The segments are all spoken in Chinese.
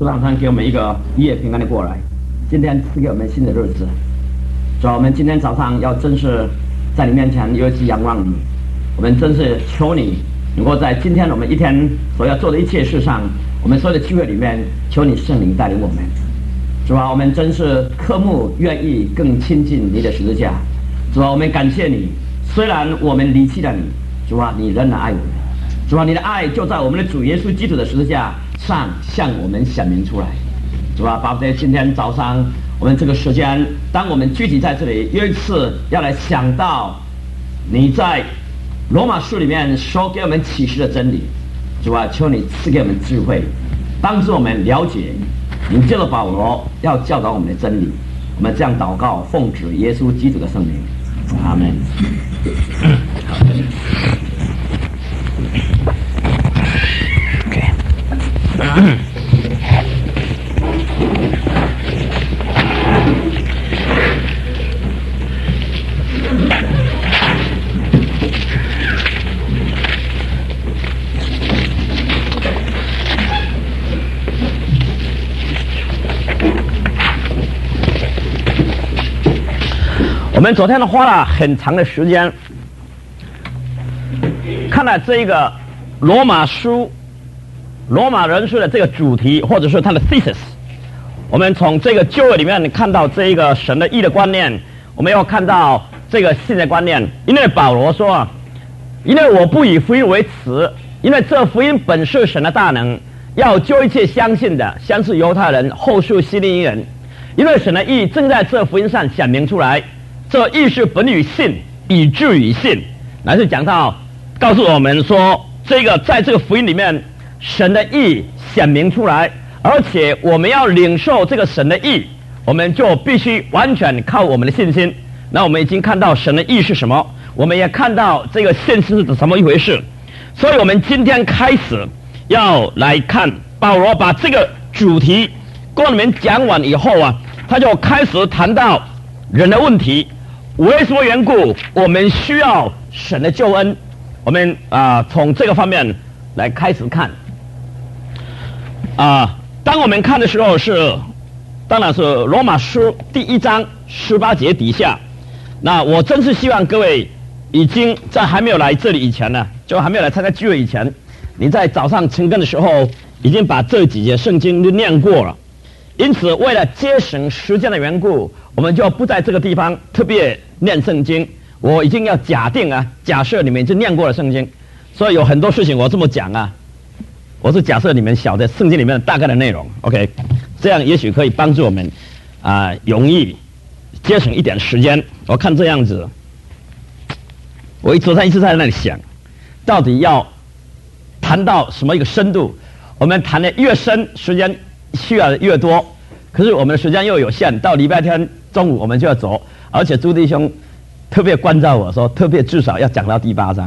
主早上给我们一个一夜平安的过来，今天赐给我们新的日子。主啊，我们今天早上要真是在你面前有一次仰望你，我们真是求你能够在今天我们一天所要做的一切事上，我们所有的机会里面，求你圣灵带领我们。主啊，我们真是渴慕愿意更亲近你的十字架。主啊，我们感谢你，虽然我们离弃了你，主啊，你仍然爱我们。主啊，你的爱就在我们的主耶稣基督的十字架上向我们显明出来。主啊，巴不得今天早上我们这个时间，当我们聚集在这里，又一次要来想到你在罗马书里面说给我们启示的真理。主啊，求你赐给我们智慧，帮助我们了解你借着保罗要教导我们的真理。我们这样祷告，奉主耶稣基督的圣名，阿门。我们昨天花了很长的时间看了这个罗马人书的这个主题，或者是它的 thesis。 我们从这个旧约里面看到这个神的义的观念，我们要看到这个信的观念。因为保罗说，因为我不以福音为耻，因为这福音本是神的大能，要救一切相信的，先是犹太人，后是希利尼人。因为神的义正在这福音上显明出来，这义是本于信，以至于信，乃是讲到告诉我们说，这个在这个福音里面，神的义显明出来，而且我们要领受这个神的义，我们就必须完全靠我们的信心。那我们已经看到神的义是什么，我们也看到这个信心是怎么一回事。所以我们今天开始要来看保罗把这个主题跟我们讲完以后啊，他就开始谈到人的问题，为什么缘故我们需要神的救恩。我们从这个方面来开始看。当我们看的时候当然是罗马书第1章18节底下。那我真是希望各位已经在还没有来这里以前呢，就还没有来参加聚会以前，你在早上晨更的时候已经把这几节圣经都念过了。因此为了节省时间的缘故，我们就不在这个地方特别念圣经。我已经要假设你们已经念过了圣经，所以有很多事情我这么讲我是假设你们晓得圣经里面大概的内容 ，OK， 这样也许可以帮助我们容易节省一点时间。我看这样子，我昨天一直在那里想，到底要谈到什么一个深度。我们谈的越深，时间需要的越多，可是我们的时间又有限，到礼拜天中午我们就要走，而且朱弟兄特别关照我说，特别至少要讲到第8章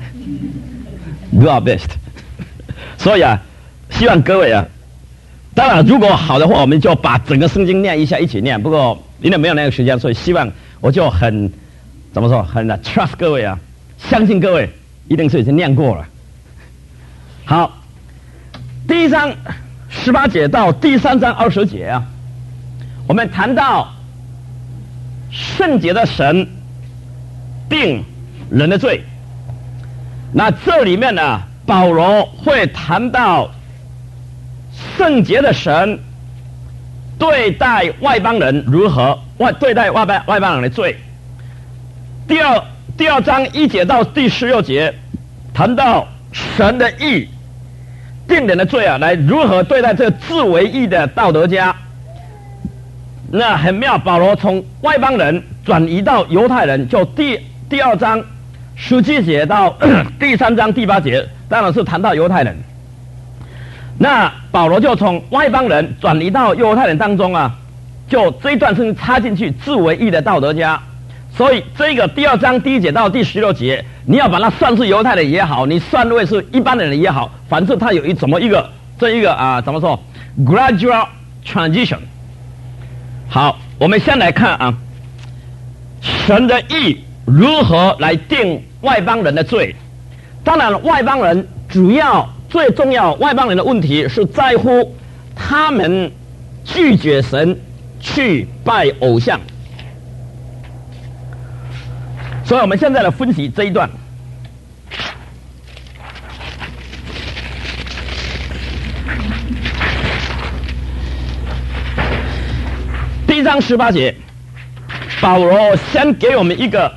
，do our best。所以希望各位当然如果好的话，我们就把整个圣经念一下，一起念。不过因为没有那个时间，所以希望我就很 trust 各位相信各位一定是已经念过了。好，第1章18节到第3章20节我们谈到圣洁的神定人的罪。那这里面保罗会谈到圣洁的神对待外邦人如何对待外邦人的罪。第二章1节到第16节谈到神的义定人的罪来如何对待这个自为义的道德家。那很妙，保罗从外邦人转移到犹太人，就第2章17节到第3章第8节，当然是谈到犹太人。那保罗就从外邦人转移到犹太人当中就这一段是插进去自为义的道德家。所以这个第2章第1节到第16节，你要把它算是犹太人也好，你算为是一般的人也好，反正它有怎么一个怎么说 gradual transition。 好，我们先来看神的义如何来定外邦人的罪。当然外邦人最重要外邦人的问题是在乎他们拒绝神，去拜偶像。所以我们现在来分析这一段。第1章18节，保罗先给我们一个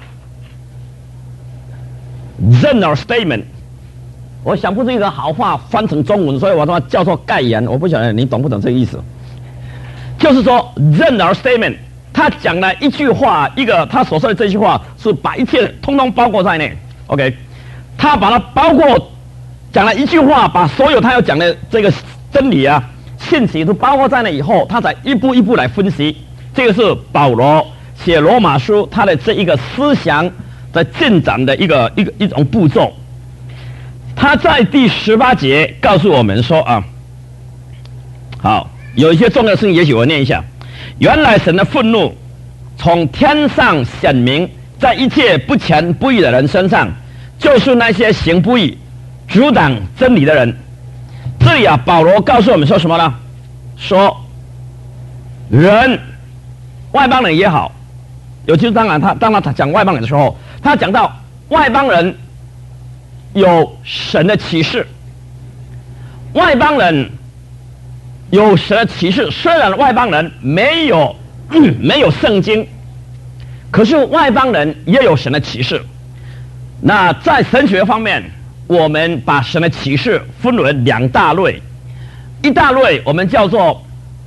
general statement， 我想不出一个好话翻成中文，所以我他妈叫做概言，我不晓得你懂不懂这个意思。就是说 general statement， 他讲了一句话，他所说的这句话是把一切通通包括在内。OK， 他把它包括讲了一句话，把所有他要讲的这个真理啊、信息都包括在内以后，他才一步一步来分析。这个是保罗写罗马书他的这一个思想的进展的一种步骤。他在第18节告诉我们说啊，好，有一些重要的事情，也许我念一下。原来神的愤怒从天上显明在一切不虔不义的人身上，就是那些行不义、阻挡真理的人。这里啊，保罗告诉我们说什么呢？说人，外邦人也好，尤其是当他讲外邦人的时候，他讲到外邦人有神的启示，外邦人有神的启示。虽然外邦人没有圣经，可是外邦人也有神的启示。那在神学方面，我们把神的启示分为2大类，一大类我们叫做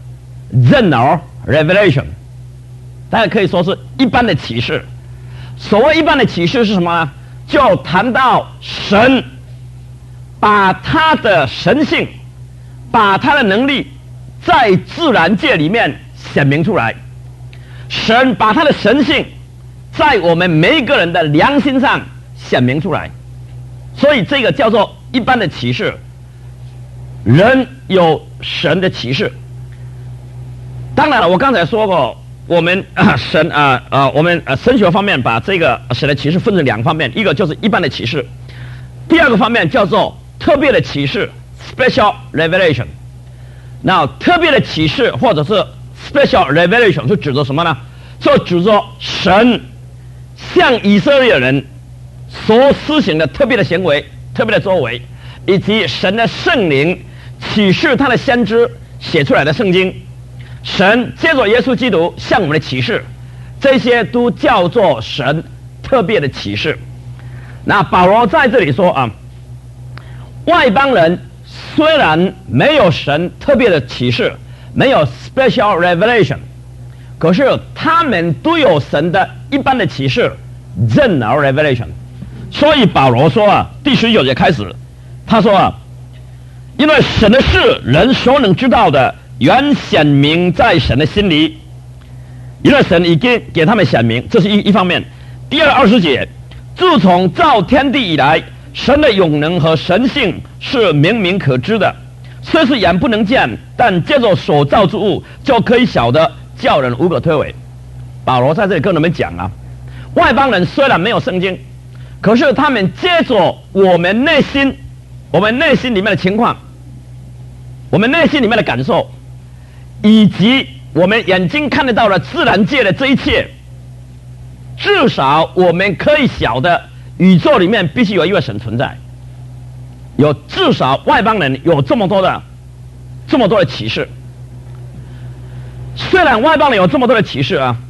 general revelation， 大家可以说是一般的启示。所谓一般的启示是什么呢？就谈到神把他的神性，把他的能力在自然界里面显明出来。神把他的神性在我们每一个人的良心上显明出来，所以这个叫做一般的启示。人有神的启示。当然了，我刚才说过，我们神学方面把这个神的启示分成2方面，一个就是一般的启示，第2个方面叫做特别的启示 （special revelation）。那特别的启示或者是 special revelation 是指着什么呢？就指着神向以色列人所施行的特别的行为、特别的作为，以及神的圣灵启示他的先知写出来的圣经。神借着耶稣基督向我们的启示，这些都叫做神特别的启示。那保罗在这里说啊，外邦人虽然没有神特别的启示，没有 special revelation， 可是他们都有神的一般的启示 general revelation。 所以保罗说啊，第19节开始他说啊，因为神的事人所能知道的原显明在神的心里，因为神已经给他们显明，这是一方面。第二20节，自从造天地以来，神的永能和神性是明明可知的，虽是眼不能见，但借着所造之物就可以晓得，叫人无可推诿。保罗在这里跟我们讲啊，外邦人虽然没有圣经，可是他们借着我们内心里面的情况，我们内心里面的感受，以及我们眼睛看得到的自然界的这一切，至少我们可以晓得宇宙里面必须有一位神存在。有至少外邦人有这么多的启示。虽然外邦人有这么多的启示啊，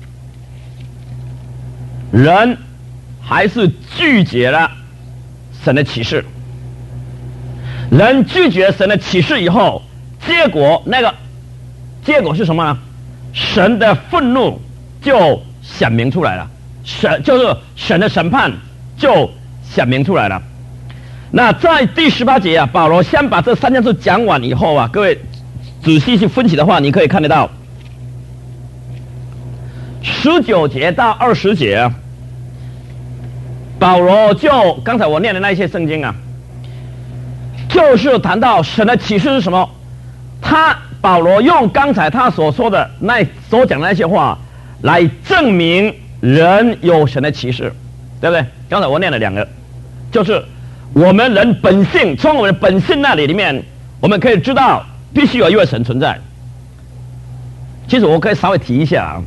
人还是拒绝了神的启示。人拒绝神的启示以后，结果是什么呢？神的愤怒就显明出来了，就是神的审判就显明出来了。那在第18节啊，保罗先把这3件事讲完以后啊，各位仔细去分析的话，你可以看得到19节到20节啊，保罗就刚才我念的那些圣经啊，就是谈到神的启示是什么。保罗用刚才他所说的所讲的那些话来证明人有神的启示，对不对？刚才我念了2个，就是我们人本性，从我们本性那里面，我们可以知道必须有一位神存在。其实我可以稍微提一下啊，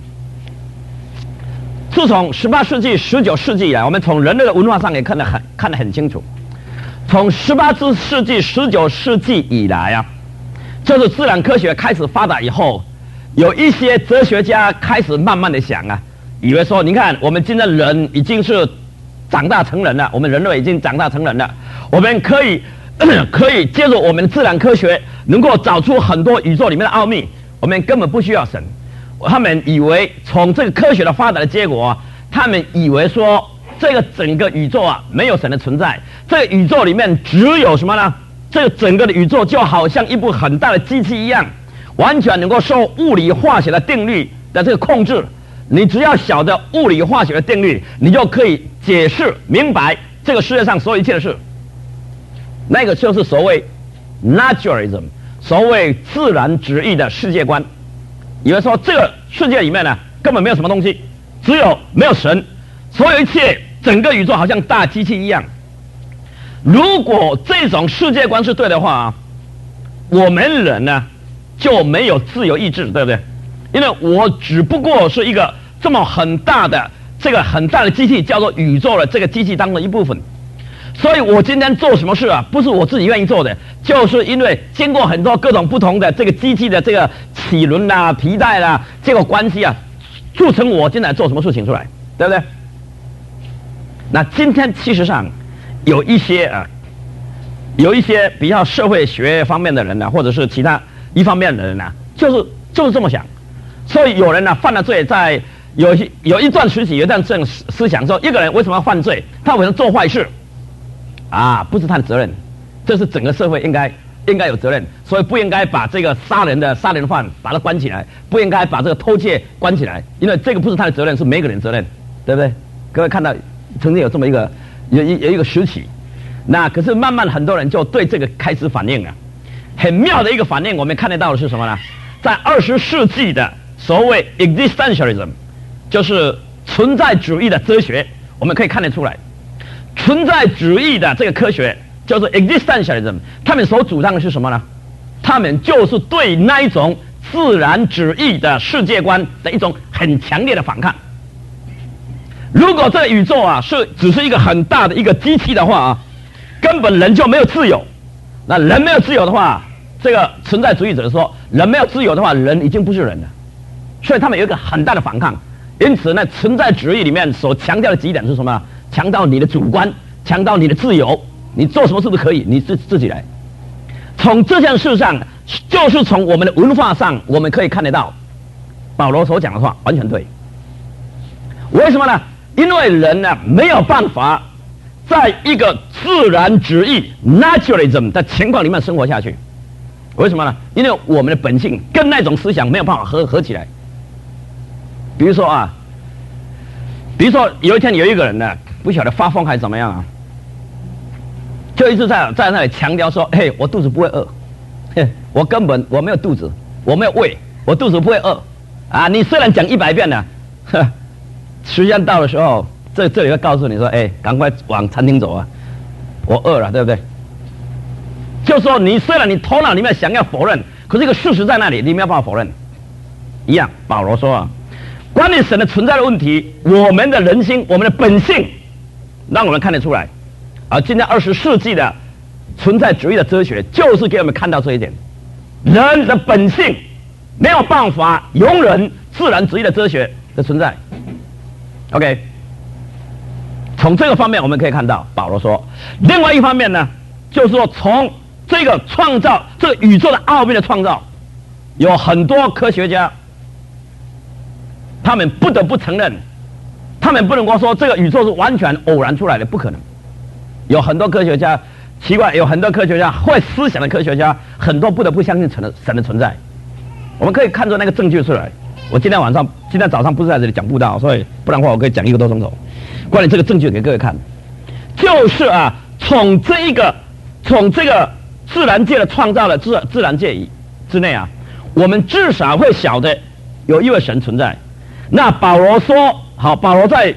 自从18世纪、19世纪以来，我们从人类的文化上也看得很清楚。从18世纪、19世纪以来啊，就是自然科学开始发达以后，有一些哲学家开始慢慢的想啊，以为说，你看我们今天人已经是长大成人了，我们人类已经长大成人了，我们可以借助我们的自然科学，能够找出很多宇宙里面的奥秘，我们根本不需要神。他们以为从这个科学的发展的结果啊，他们以为说这个整个宇宙啊没有神的存在，这个宇宙里面只有什么呢？这个整个的宇宙就好像一部很大的机器一样，完全能够受物理化学的定律的这个控制。你只要晓得物理化学的定律，你就可以解释明白这个世界上所有一切的事。那个就是所谓 naturalism， 所谓自然主义的世界观。以为说这个世界里面呢根本没有什么东西，没有神，所有一切整个宇宙好像大机器一样。如果这种世界观是对的话，我们人呢就没有自由意志，对不对？因为我只不过是一个这么很大的机器，叫做宇宙的这个机器当中的一部分。所以我今天做什么事啊，不是我自己愿意做的，就是因为经过很多各种不同的这个机器的这个齿轮啦、皮带啦这个关系啊，促成我今天做什么事情出来，对不对？那今天其实上有一些比较社会学方面的人呢，或者是其他一方面的人呢，就是这么想。所以有人呢犯了罪，在有一段时期有一段这种思想说，一个人为什么要犯罪？他为什么做坏事？啊，不是他的责任，这是整个社会应该有责任，所以不应该把这个杀人犯把他关起来，不应该把这个偷窃关起来，因为这个不是他的责任，是每个人责任，对不对？各位看到曾经有这么一个时期，那可是慢慢很多人就对这个开始反应了。很妙的一个反应，我们看得到的是什么呢？在20世纪的所谓 existentialism， 就是存在主义的哲学，我们可以看得出来。存在主义的这个科学就是 existentialism， 他们所主张的是什么呢？他们就是对那一种自然主义的世界观的一种很强烈的反抗。如果这个宇宙啊只是一个很大的一个机器的话啊，根本人就没有自由。那人没有自由的话，这个存在主义者说，人没有自由的话，人已经不是人了。所以他们有一个很大的反抗。因此呢，存在主义里面所强调的几点是什么？强调你的主观，强调你的自由，你做什么事都可以，你自己来。从这件事上，就是从我们的文化上，我们可以看得到，保罗所讲的话完全对。为什么呢？因为人呢没有办法在一个自然主义 naturalism 的情况里面生活下去。为什么呢？因为我们的本性跟那种思想没有办法合起来。比如说有一天有一个人呢，不晓得发疯还是怎么样啊，就一直在那里强调说，嘿，我肚子不会饿，嘿，我没有肚子，我没有胃，我肚子不会饿啊！你虽然讲100遍了，时间到的时候，这里会告诉你说，哎，赶快往餐厅走啊，我饿了，对不对？就说虽然你头脑里面想要否认，可是这个事实在那里，你没有办法否认。一样，保罗说啊，关于神的存在的问题，我们的人心，我们的本性，让我们看得出来。而今天20世纪的存在主义的哲学，就是给我们看到这一点：人的本性没有办法容忍自然主义的哲学的存在。OK， 从这个方面我们可以看到，保罗说，另外一方面呢，就是说从这个创造这个宇宙的奥秘的创造，有很多科学家，他们不得不承认，他们不能够说这个宇宙是完全偶然出来的，不可能。有很多科学家奇怪，有很多科学家会思想的科学家，很多不得不相信神的存在。我们可以看出那个证据出来。我今天早上不是在这里讲布道，所以不然的话我可以讲1个多钟头。关于这个证据给各位看，就是啊，从这个自然界的创造的自然界之内啊，我们至少会晓得有一位神存在。那保罗说，好，保罗在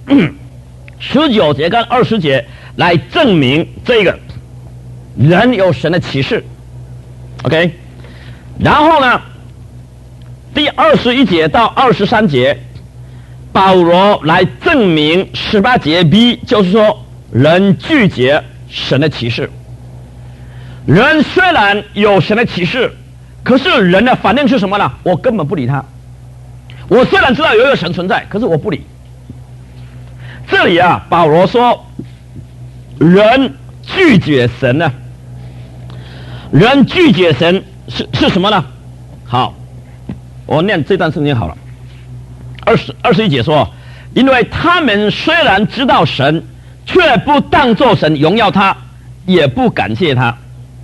19节跟20节来证明这个人有神的启示。OK， 然后呢，第21节到23节，保罗来证明18节 B， 就是说人拒绝神的启示。人虽然有神的启示，可是人的反应是什么呢？我根本不理他。我虽然知道有一个神存在，可是我不理。这里啊，保罗说人拒绝神呢，人拒绝神是什么呢？好，我念这段圣经好了。21节说，因为他们虽然知道神，却不当作神荣耀他，也不感谢他。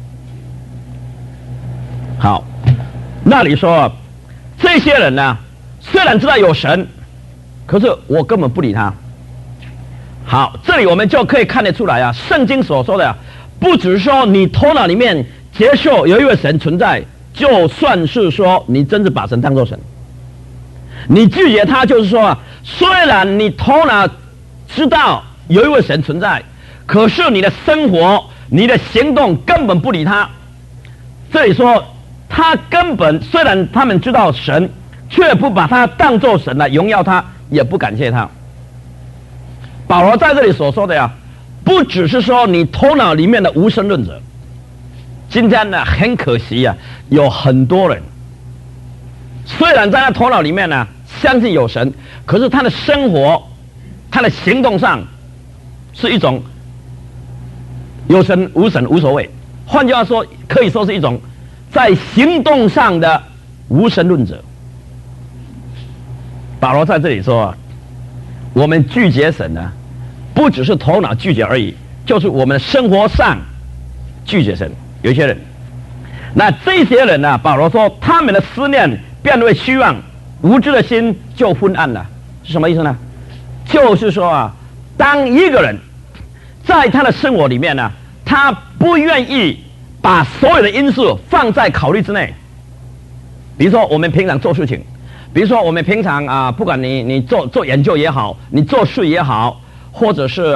好，那里说这些人呢，虽然知道有神，可是我根本不理他。好，这里我们就可以看得出来啊，圣经所说的不只是说你头脑里面接受有一位神存在，就算是说你真是把神当作神。你拒绝他，就是说虽然你头脑知道有一位神存在，可是你的生活你的行动根本不理他。这里说他根本虽然他们知道神，却不把他当作神来荣耀他，也不感谢他。保罗在这里所说的呀，不只是说你头脑里面的无神论者。今天呢，很可惜啊，有很多人虽然在他头脑里面呢相信有神，可是他的生活他的行动上是一种有神无神无所谓。换句话说，可以说是一种在行动上的无神论者。保罗在这里说，我们拒绝神呢，不只是头脑拒绝而已，就是我们生活上拒绝神。有一些人，那这些人呢，保罗说他们的思念变为虚妄，无知的心就昏暗了。是什么意思呢？就是说啊，当一个人在他的生活里面呢，他不愿意把所有的因素放在考虑之内。比如说我们平常做事情，比如说我们平常啊，不管你做研究也好，你做事也好，或者是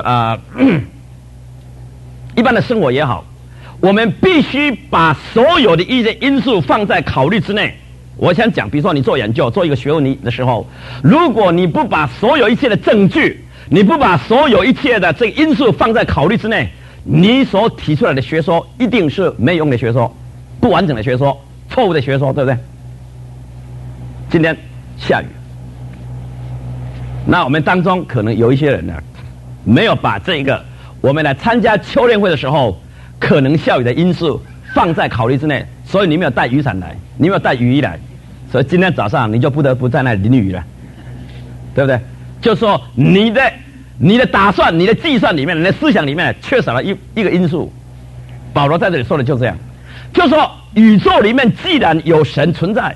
一般的生活也好，我们必须把所有的一些因素放在考虑之内。我想讲，比如说你做研究做一个学问的时候，如果你不把所有一切的证据，你不把所有一切的这个因素放在考虑之内，你所提出来的学说一定是没用的学说，不完整的学说，错误的学说，对不对？今天下雨，那我们当中可能有一些人呢，没有把这个我们来参加秋练会的时候可能下雨的因素放在考虑之内，所以你没有带雨伞来，你没有带雨衣来，所以今天早上你就不得不在那里淋雨了，对不对？就是说你的打算，你的计算里面，你的思想里面缺少了一个因素。保罗在这里说的就这样，就是说宇宙里面既然有神存在，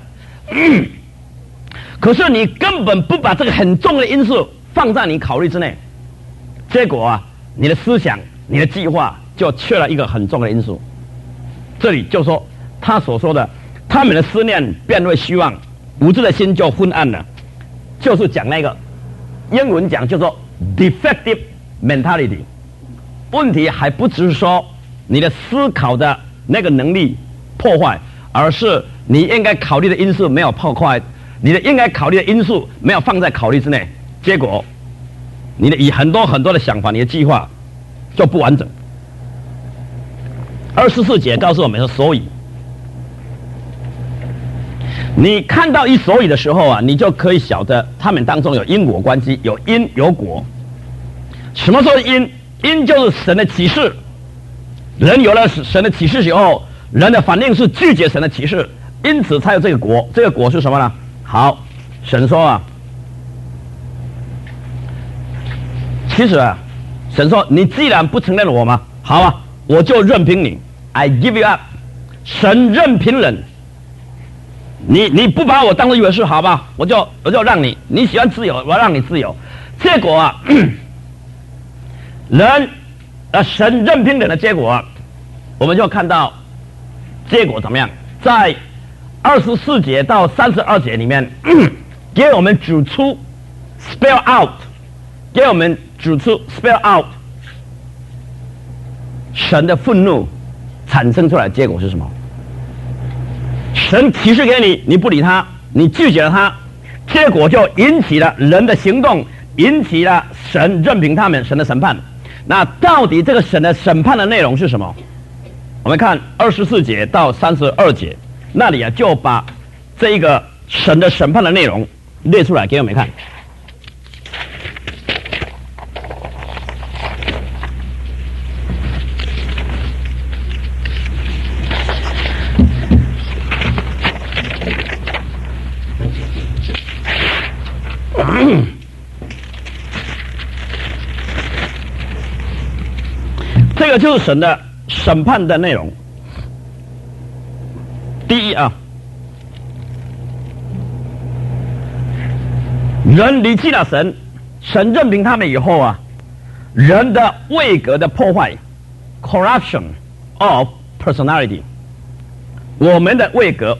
可是你根本不把这个很重要的因素放在你考虑之内，结果啊，你的思想你的计划就缺了一个很重要的因素。这里就说他所说的他们的思念变为虚妄，无知的心就昏暗了，就是讲那个英文讲叫做 defective mentality。 问题还不只是说你的思考的那个能力破坏，而是你应该考虑的因素没有破坏，你的应该考虑的因素没有放在考虑之内，结果你的以很多很多的想法，你的计划就不完整。24节告诉我们说，所以你看到一所以的时候啊，你就可以晓得他们当中有因果关系，有因有果。什么时候因？因就是神的启示，人有了神的启示以后，人的反应是拒绝神的启示，因此才有这个果。这个果是什么呢？好，神说啊，其实啊，神说你既然不承认我吗？好啊，我就任凭你 ，I give you up。神任凭人，你不把我当作一回事，好吧？我就让你喜欢自由，我让你自由。结果啊，神任凭人的结果，我们就看到结果怎么样？在24节到32节里面，给我们指出 spell out， 给我们指出 spell out 神的愤怒产生出来的结果是什么？ 神启示给你，你不理他，你拒绝了他，结果就引起了人的行动，引起了神任凭他们神的审判。那到底这个神的审判的内容是什么？我们看24节到32节，那里啊就把这个神的审判的内容列出来给我们看。这个就是神的审判的内容。第一啊，人离弃了神，神任凭他们以后啊，人的位格的破坏 ，corruption of personality， 我们的位格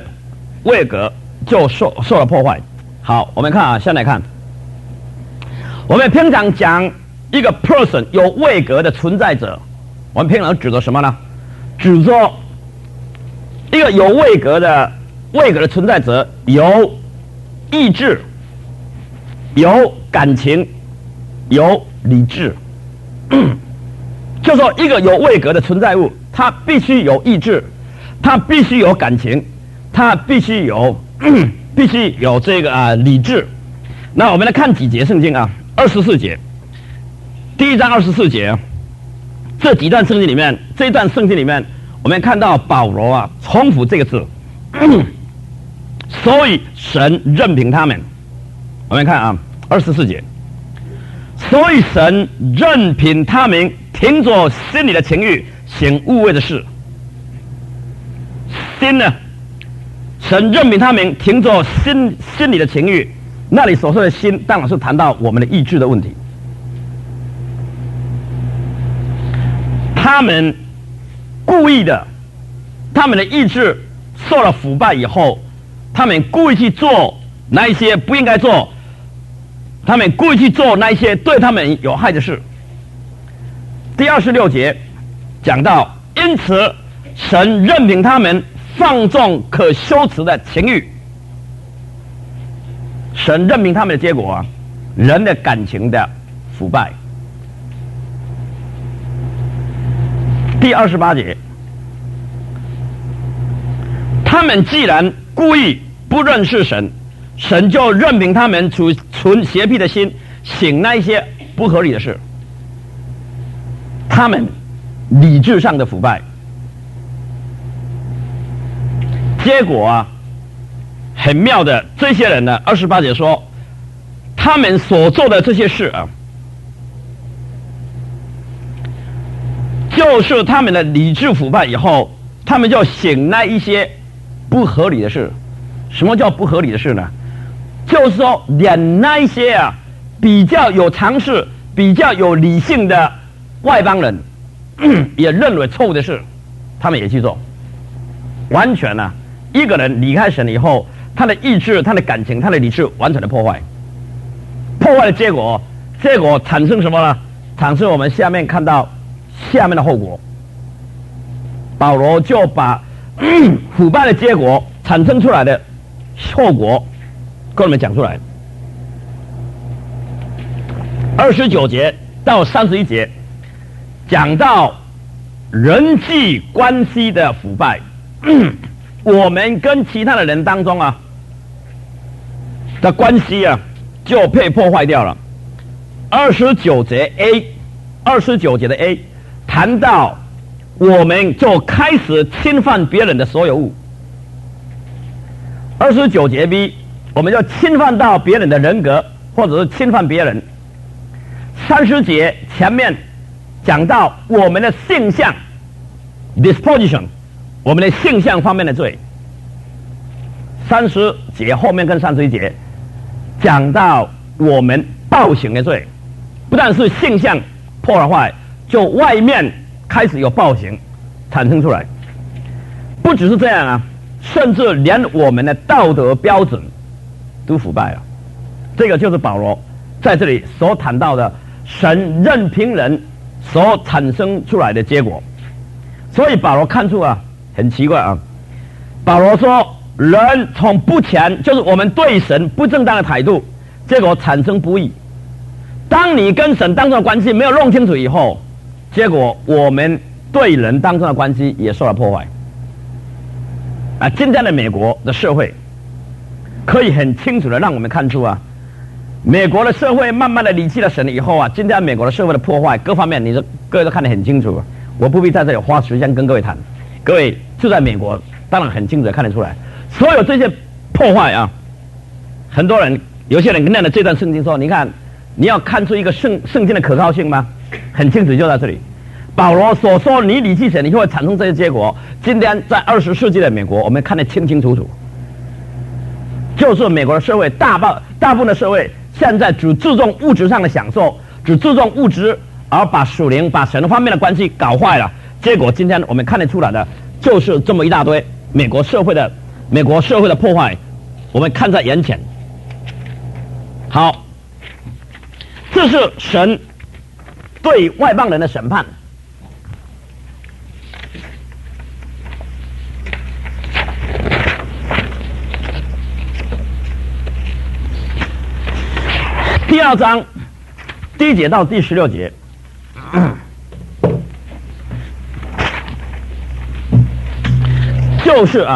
就受了破坏。好，我们看啊，先来看，我们平常讲一个 person 有位格的存在者，我们平常指着什么呢？指着一个有位格的存在者，有意志，有感情，有理智。就说一个有位格的存在物，它必须有意志，它必须有感情，它必须有这个理智。那我们来看几节圣经啊，24节，第1章24节，这一段圣经里面，我们看到保罗啊重复这个字，所以神任凭他们。我们看啊，24节，所以神任凭他们停着心里的情欲，行污秽的事。心呢？神任凭他们停着心里的情欲，那里所说的心，当然是谈到我们的意志的问题。他们故意的，他们的意志受了腐败以后，他们故意去做那一些不应该做，他们故意去做那一些对他们有害的事。第26节讲到，因此神任凭他们放纵可羞耻的情欲。神任凭他们的结果啊，人的感情的腐败。第28节，他们既然故意不认识神，神就任凭他们存邪僻的心，行那一些不合理的事。他们理智上的腐败，结果啊，很妙的，这些人呢，28节说，他们所做的这些事啊，就是他们的理智腐败以后，他们就行那一些不合理的事。什么叫不合理的事呢？就是说，连那一些啊比较有常识、比较有理性的外邦人也认为错误的事，他们也去做。完全啊，一个人离开神以后，他的意志、他的感情、他的理智完全的破坏。破坏的结果产生什么呢？产生我们下面看到下面的后果。保罗就把腐败的结果产生出来的后果跟我们讲出来。29节到31节讲到人际关系的腐败，我们跟其他的人当中啊的关系啊就被破坏掉了。29节的 A 谈到我们就开始侵犯别人的所有物。29节 B 我们就侵犯到别人的人格，或者是侵犯别人。30节前面讲到我们的性向 disposition， 我们的性向方面的罪。30节后面跟31节讲到我们暴行的罪，不但是性向破坏，就外面开始有暴行产生出来。不只是这样啊，甚至连我们的道德标准都腐败了。这个就是保罗在这里所谈到的神任凭人所产生出来的结果。所以保罗看出啊，很奇怪啊， 保罗说，人从不前，就是我们对神不正当的态度，结果产生不义。当你跟神当中的关系没有弄清楚以后，结果我们对人当中的关系也受到破坏。今天的美国的社会可以很清楚的让我们看出美国的社会慢慢的离弃了神以后今天美国的社会的破坏各方面，各位都看得很清楚，我不必在这里花时间跟各位谈。各位就在美国，当然很清楚的看得出来，所有这些破坏很多人有些人念了这段圣经说，你看你要看出一个圣经的可靠性吗？很清楚就在这里。保罗所说你离弃神，你就会产生这些结果。今天在20世纪的美国，我们看得清清楚楚，就是美国的社会大部分的社会现在只注重物质上的享受，只注重物质，而把属灵把神方面的关系搞坏了。结果今天我们看得出来的就是这么一大堆美国社会的破坏，我们看在眼前。好，这是神对外邦人的审判。第2章第1节到第16节，就是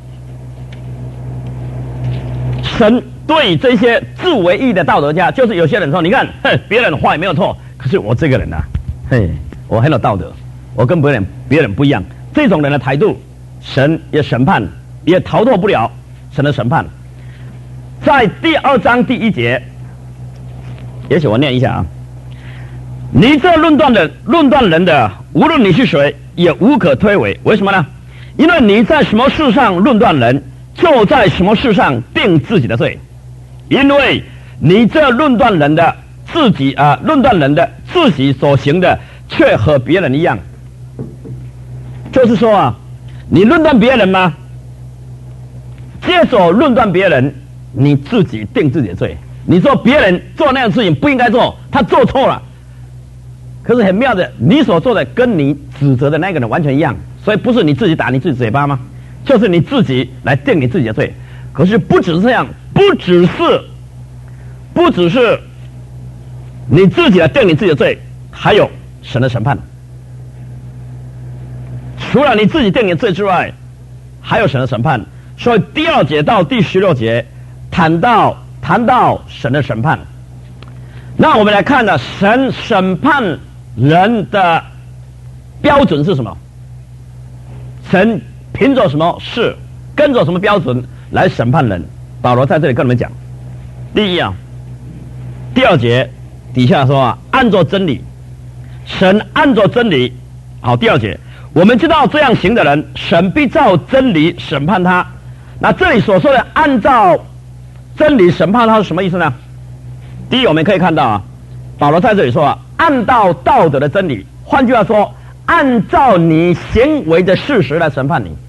神对这些自为义的道德家，就是有些人说，你看，别人坏没有错，可是我这个人我很有道德，我跟别人不一样。这种人的态度，神也审判，也逃脱不了神的审判。在第2章第1节。也许我念一下你这论断人的，无论你是谁，也无可推诿。为什么呢？因为你在什么事上论断人，就在什么事上定自己的罪。因为你这论断人的自己所行的，却和别人一样。就是说你论断别人吗？接着论断别人，你自己定自己的罪。你说别人做那样的事情不应该做，他做错了，可是很妙的，你所做的跟你指责的那个人完全一样，所以不是你自己打你自己嘴巴吗？就是你自己来定你自己的罪。可是不只是这样，不只是你自己来定你自己的罪，还有神的审判。除了你自己定你的罪之外，还有神的审判。所以第2节到第16节谈到神的审判。那我们来看神审判人的标准是什么？神凭着什么事，跟着什么标准来审判人？保罗在这里跟我们讲，第一第2节底下说按照真理，神按照真理。好，第2节，我们知道这样行的人，神必照真理审判他。那这里所说的按照真理审判他是什么意思呢？第一，我们可以看到保罗在这里说按照道德的真理，换句话说，按照你行为的事实来审判你。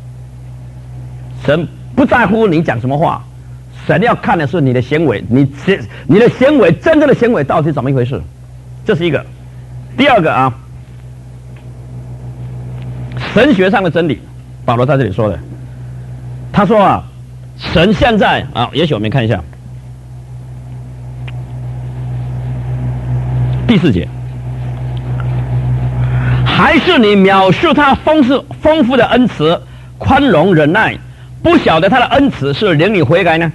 神不在乎你讲什么话，神要看的是你的行为，你的行为真正的行为到底怎么一回事，这是一个。第2个神学上的真理，保罗在这里说的，他说神现在也许我们看一下第4节，还是你藐视他丰富的恩慈、宽容忍耐，不晓得他的恩慈是领你悔改呢？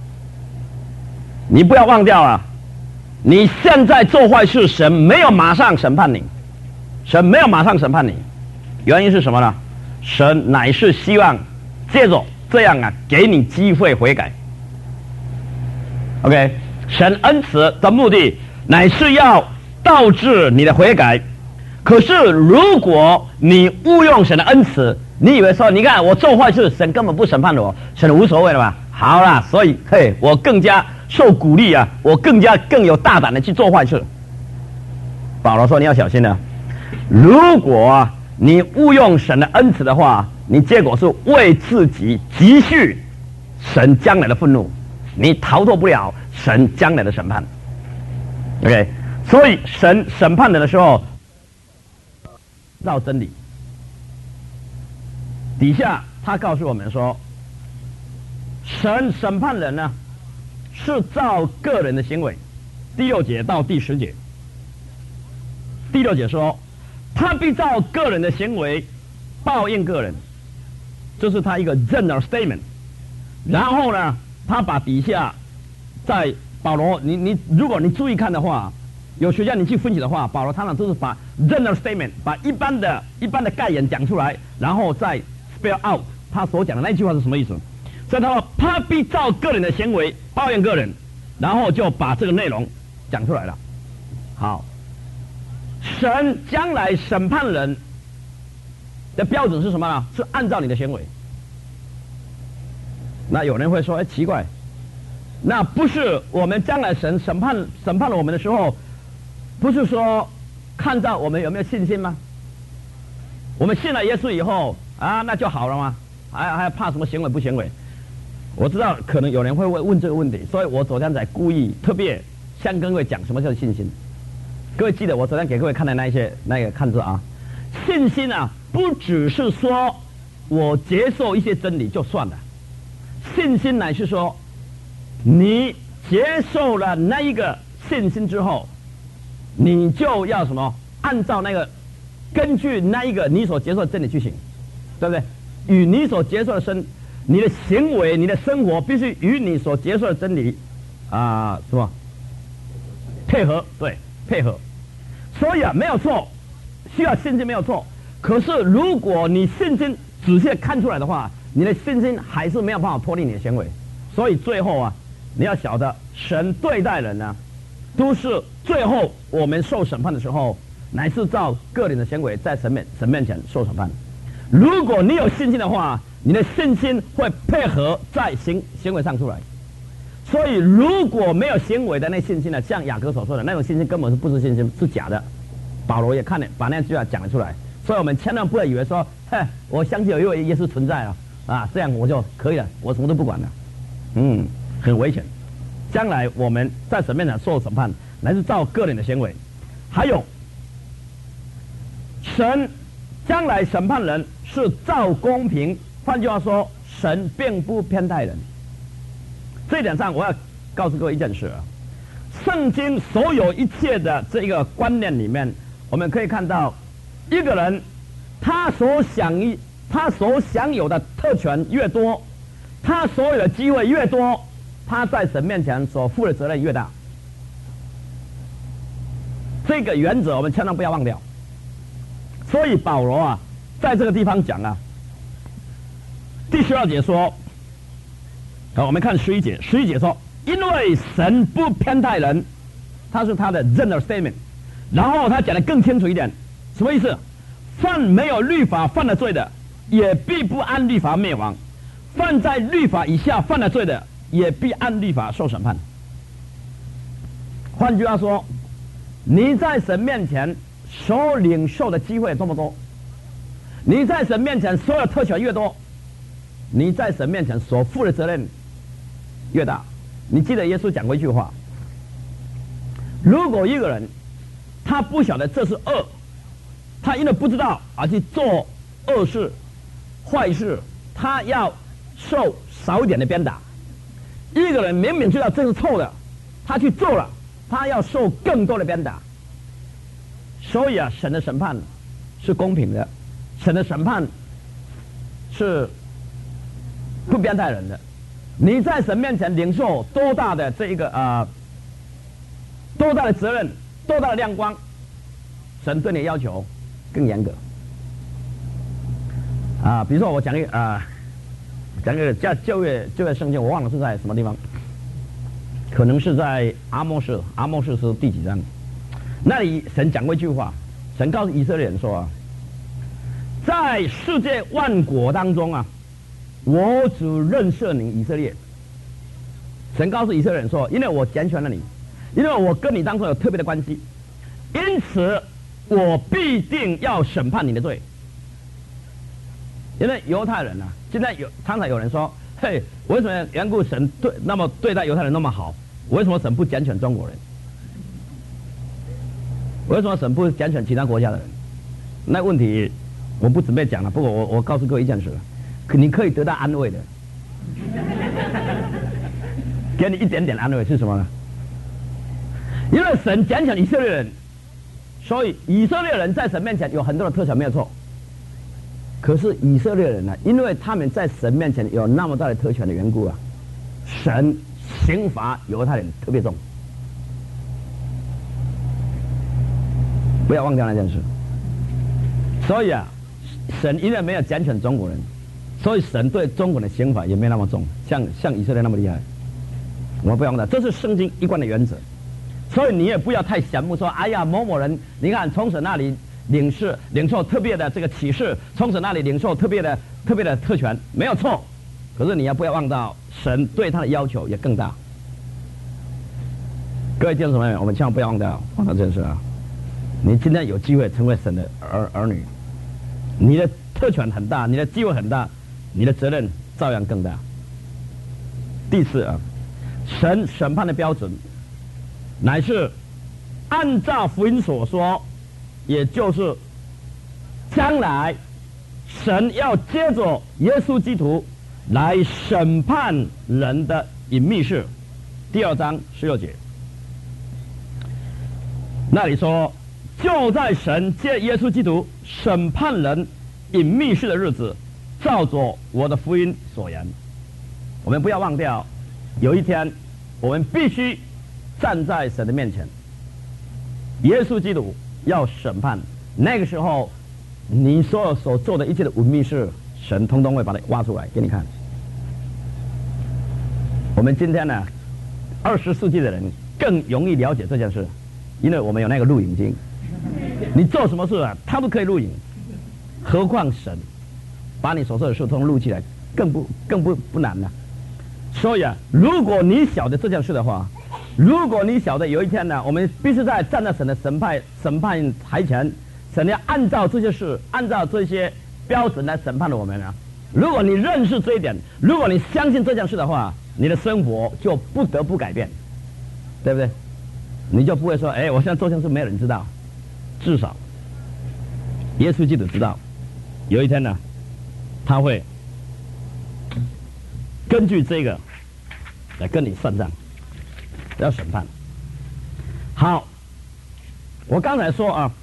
你不要忘掉你现在做坏事，神没有马上审判你，神没有马上审判你，原因是什么呢？神乃是希望借着这样给你机会悔改。 OK， 神恩慈的目的乃是要导致你的悔改。可是如果你误用神的恩慈，你以为说你看我做坏事，神根本不审判我，神无所谓了吧？好啦，所以我更加受鼓励我更有大胆的去做坏事。保罗说你要小心如果你误用神的恩慈的话，你结果是为自己积蓄神将来的愤怒，你逃脱不了神将来的审判。 OK， 所以神审判人的时候照真理，底下他告诉我们说，神审判人呢，是照个人的行为。第6节到第10节，第6节说，他必照个人的行为报应个人，这是他一个 general statement。然后呢，他把底下在保罗，如果你注意看的话，有学家你去分析的话，保罗常常都是把 general statement 把一般的概念讲出来，然后再 spell out 他所讲的那句话是什么意思。所以他说，他必照个人的行为报应个人，然后就把这个内容讲出来了。好，神将来审判人的标准是什么呢？是按照你的行为。那有人会说，奇怪，那不是我们将来神审判了我们的时候，不是说看到我们有没有信心吗？我们信了耶稣以后啊，那就好了吗？还怕什么行为不行为？我知道可能有人会问这个问题，所以我昨天才故意特别向各位讲什么叫信心。各位记得我昨天给各位看的那个看字啊，信心啊，不只是说我接受一些真理就算了，信心乃是说你接受了那一个信心之后，你就要什么？按照那个，根据那一个你所接受的真理去行，对不对？与你所接受的你的行为、你的生活必须与你所接受的真理什么配合？对，配合。所以啊，没有错，需要信心没有错。可是如果你信心仔细看出来的话，你的信心还是没有办法脱离你的行为。所以最后啊，你要晓得，神对待人呢，都是最后我们受审判的时候，乃是照个人的行为在神面前受审判。如果你有信心的话，你的信心会配合在行为上出来。所以如果没有行为的那信心呢，像雅各所说的那种信心根本是不是信心，是假的。保罗也看了，把那句话讲了出来。所以我们千万不要以为说，我相信有一位耶稣存在啊，这样我就可以了，我什么都不管了。很危险。将来我们在神面前受审判，乃是照个人的行为。还有，神将来审判人是照公平，换句话说，神并不偏待人。这一点上，我要告诉各位一件事啊，圣经所有一切的这个观念里面，我们可以看到，一个人他所享有的特权越多，他所有的机会越多，他在神面前所负的责任越大。这个原则我们千万不要忘掉。所以保罗啊，在这个地方讲啊，第12节说，好，我们看11节，11节说，因为神不偏待人，他是他的 general statement。然后他讲得更清楚一点，什么意思？犯没有律法犯了罪的，也必不按律法灭亡；犯在律法以下犯了罪的，也必按律法受审判。换句话说，你在神面前所领受的机会多么多，你在神面前所有特权越多，你在神面前所负的责任越大。你记得耶稣讲过一句话，如果一个人他不晓得这是恶，他因为不知道而去做恶事坏事，他要受少一点的鞭打。一个人明明知道这是错的，他去做了，他要受更多的鞭打。所以啊，神的审判是公平的，神的审判是不偏待人的。你在神面前领受多大的这一个多大的责任，多大的亮光，神对你要求更严格。比如说我讲一个旧约圣经，我忘了是在什么地方，可能是在阿摩司是第几章？那里神讲过一句话，神告诉以色列人说在世界万国当中我只认识你以色列。神告诉以色列人说，因为我拣选了你，因为我跟你当中有特别的关系，因此我必定要审判你的罪。因为犹太人现在常常有人说，为什么缘故神对待犹太人那么好，为什么神不拣选中国人？为什么神不拣选其他国家的人？那问题我不准备讲了，不过我告诉各位一件事， 你可以得到安慰的，给你一点点安慰是什么呢？因为神拣选以色列人，所以以色列人在神面前有很多的特权没有错。可是以色列人呢，因为他们在神面前有那么大的特权的缘故啊，神刑罚犹太人特别重。不要忘掉那件事。所以啊，神因为没有拣选中国人，所以神对中国人的刑罚也没那么重，像以色列那么厉害。我们不要忘掉，这是圣经一贯的原则。所以你也不要太羡慕说，哎呀，某某人，你看从神那里领受特别的这个启示，从神那里领受特别的特权，没有错。可是你也不要忘到，神对他的要求也更大。各位弟兄姊妹，我们千万不要忘到这件事啊！你今天有机会成为神的儿女，你的特权很大，你的机会很大，你的责任照样更大。第四啊，神审判的标准乃是按照福音所说，也就是将来神要接着耶稣基督来审判人的隐秘事。第2章16节，那里说，就在神借耶稣基督审判人隐秘事的日子，照着我的福音所言。我们不要忘掉，有一天我们必须站在神的面前，耶稣基督要审判。那个时候，你所做的一切的隐秘事，神通通会把它挖出来给你看。我们今天呢，20世纪的人更容易了解这件事，因为我们有那个录影机，你做什么事啊，他都可以录影，何况神把你所做的事通录起来，更不难了。所以啊，如果你晓得这件事的话，如果你晓得有一天呢，我们必须在站在神的审判台前，神要按照这些事，按照这些标准来审判我们啊。如果你认识这一点，如果你相信这件事的话，你的生活就不得不改变，对不对？你就不会说，哎，我现在做件事没有人知道，至少耶稣基督知道，有一天呢，他会根据这个来跟你算账，要审判。好，我刚才说啊，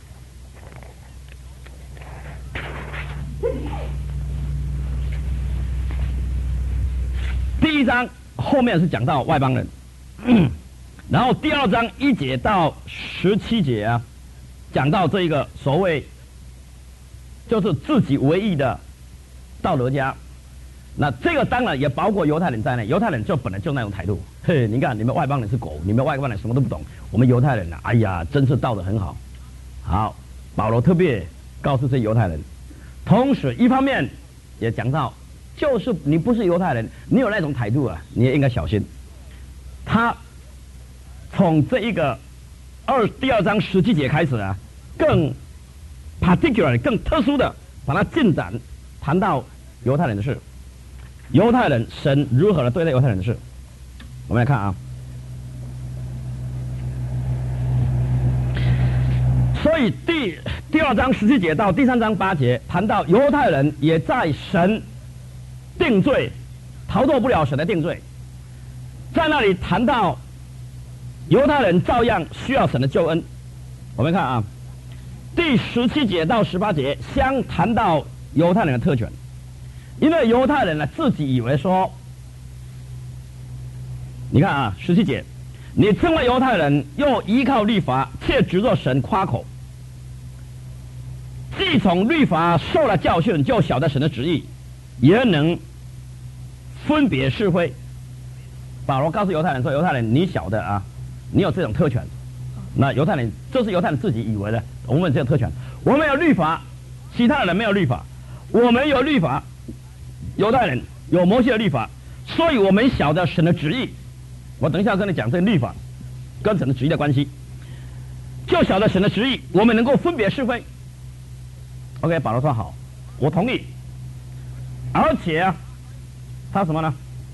第1章后面是讲到外邦人，然后第2章1节到17节啊，讲到这一个所谓就是自己为义的道德家。那这个当然也包括犹太人在内，犹太人就本来就那种态度。嘿，你看你们外邦人是狗，你们外邦人什么都不懂，我们犹太人啊，哎呀，真是道德很好。好，保罗特别告诉这些犹太人，同时一方面也讲到，就是你不是犹太人，你有那种态度啊，你也应该小心。他从这一个第2章17节开始啊，更 particular 更特殊的把它进展谈到犹太人的事。犹太人神如何的对待犹太人的事，我们来看啊。所以第2章17节到第3章8节谈到犹太人也在神定罪，逃脱不了神的定罪，在那里谈到犹太人照样需要神的救恩。我们看啊，第17节到18节相谈到犹太人的特权。因为犹太人呢，自己以为说，你看啊，17节，你称为犹太人，又依靠律法，却指着神夸口，既从律法受了教训，就晓得神的旨意，也能分别是非。保罗告诉犹太人说：“犹太人，你晓得啊，你有这种特权。那犹太人，这是犹太人自己以为的，我们有这种特权，我们有律法，其他人没有律法，我们有律法。”犹太人有摩西的律法，所以我们晓得神的旨意。我等一下要跟你讲这个律法跟神的旨意的关系，就晓得神的旨意，我们能够分别是非。OK， 保罗说好，我同意。而且啊，他什么呢？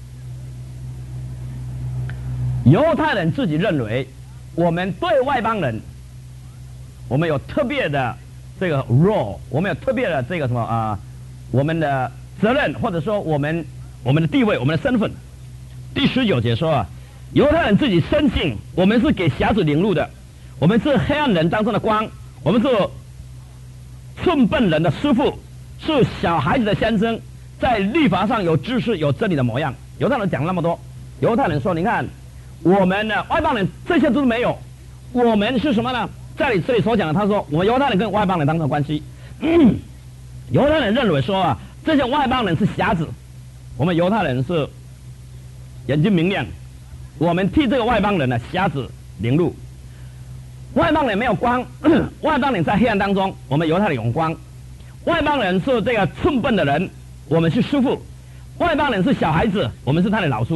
犹太人自己认为，我们对外邦人，我们有特别的这个 role， 我们有特别的这个什么啊，我们的责任，或者说我们的地位、我们的身份。第19节说啊，犹太人自己深信，我们是给瞎子领路的，我们是黑暗人当中的光，我们是寸笨人的师傅，是小孩子的先生，在律法上有知识、有真理的模样。犹太人讲那么多，犹太人说：“你看，我们呢，外邦人这些都没有，我们是什么呢？”在这里所讲的，他说，我们犹太人跟外邦人当中的关系，犹太人认为说啊，这些外邦人是瞎子，我们犹太人是眼睛明亮，我们替这个外邦人呢瞎子领路。外邦人没有光，外邦人在黑暗当中，我们犹太人有光。外邦人是这个寸笨的人，我们是师傅。外邦人是小孩子，我们是他的老师。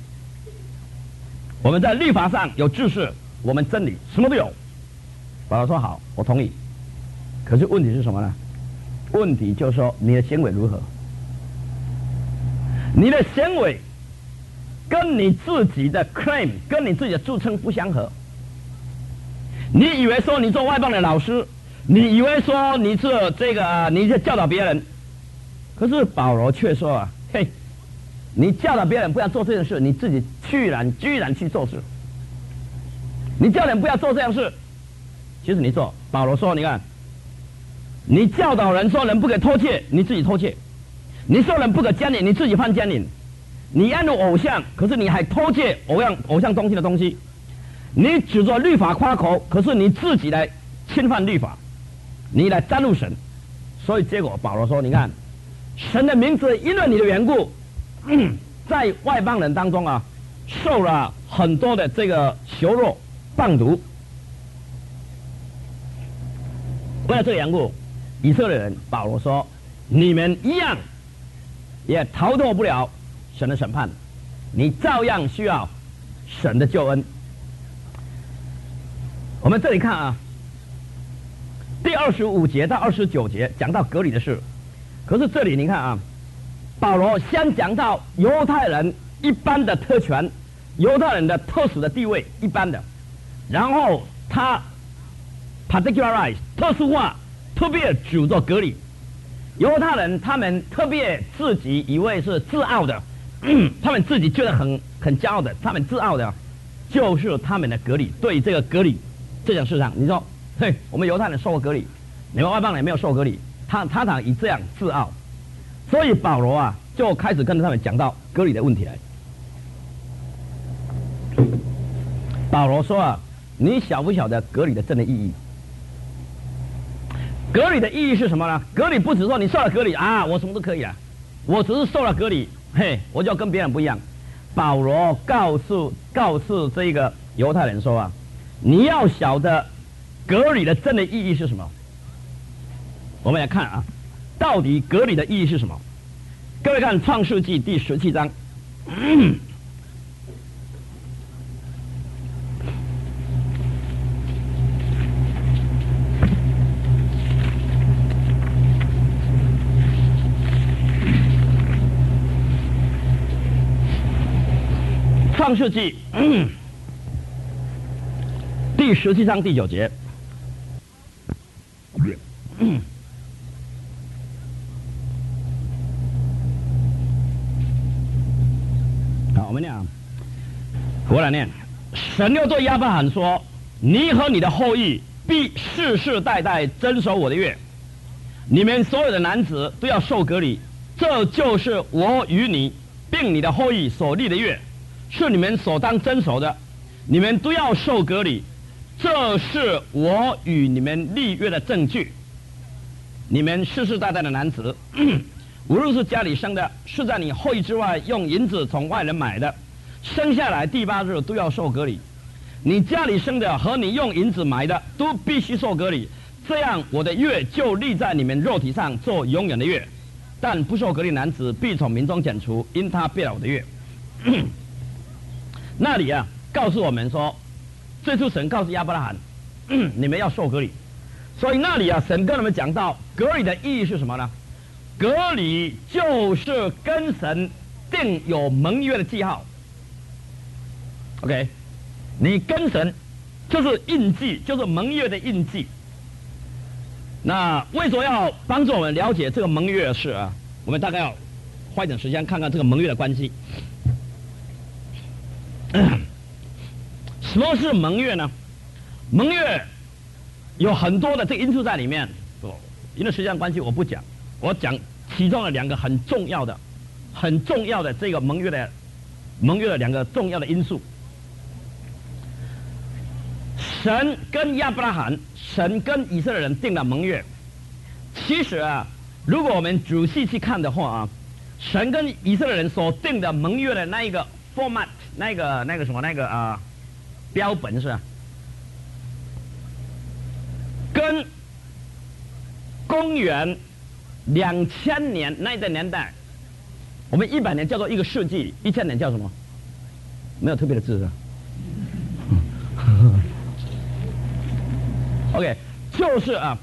我们在律法上有知识，我们真理什么都有。保罗说好，我同意。可是问题是什么呢？问题就是说你的行为如何？你的行为跟你自己的 claim， 跟你自己的自称不相合。你以为说你做外邦的老师，你以为说你是你在教导别人，可是保罗却说啊，嘿，你教导别人不要做这件事，你自己居然去做事。你叫人不要做这样事，其实你做。保罗说，你看，你教导人说人不可偷窃，你自己偷窃；你说人不可奸淫，你自己犯奸淫；你爱慕偶像，可是你还偷窃偶像中心的东西；你指着律法夸口，可是你自己来侵犯律法，你来沾入神。所以结果保罗说，你看，神的名字因为你的缘故，在外邦人当中啊，受了很多的这个羞辱、谤毒。为了这个缘故，以色列人保罗说，你们一样也逃脱不了神的审判，你照样需要神的救恩。我们这里看啊，第25节到29节讲到割礼的事，可是这里你看啊，保罗先讲到犹太人一般的特权，犹太人的特殊的地位一般的，然后他 particularize 特殊化，特别指着割礼。犹太人他们特别自己以为是自傲的，他们自己觉得很骄傲的，他们自傲的就是他们的割礼。对这个割礼这件事上，你说，嘿，我们犹太人受过割礼，你们外邦人没有受割礼，他以这样自傲，所以保罗啊就开始跟他们讲到割礼的问题来。保罗说啊，你晓不晓得割礼的真的意义？割礼的意义是什么呢？割礼不只说你受了割礼啊，我什么都可以啊，我只是受了割礼，嘿，我就跟别人不一样。保罗告诉这个犹太人说啊，你要晓得割礼的真的意义是什么？我们来看啊，到底割礼的意义是什么？各位看创世纪第17章。创世纪第17章第9节。好，我们念，我来念。神又对亚伯拉罕说：“你和你的后裔必世世代代遵守我的约，你们所有的男子都要受割礼，这就是我与你并你的后裔所立的约。是你们所当遵守的，你们都要受割礼，这是我与你们立约的证据。你们世世代代的男子，无论是家里生的，是在你后裔之外用银子从外人买的，生下来第8日都要受割礼。你家里生的和你用银子买的都必须受割礼，这样我的约就立在你们肉体上做永远的约。但不受割礼男子必从民中剪除，因他变了我的约。”那里啊，告诉我们说，最初神告诉亚伯拉罕，你们要受割礼。所以那里啊，神跟我们讲到割礼的意义是什么呢？割礼就是跟神定有盟约的记号。OK， 你跟神就是印记，就是盟约的印记。那为什么要帮助我们了解这个盟约的事啊？我们大概要花一点时间看看这个盟约的关系。什么是盟约呢？盟约有很多的这个因素在里面，因为时间关系我不讲，我讲其中的2个很重要的这个盟约的2个重要的因素。神跟亚伯拉罕，神跟以色列人订了盟约。其实啊，如果我们仔细去看的话啊，神跟以色列人所订的盟约的那一个 format， 那个什么标本是吧，跟公元2000年那个年代，我们100年叫做一个世纪，1000年叫什么？没有特别的字是吧？OK， 就是啊，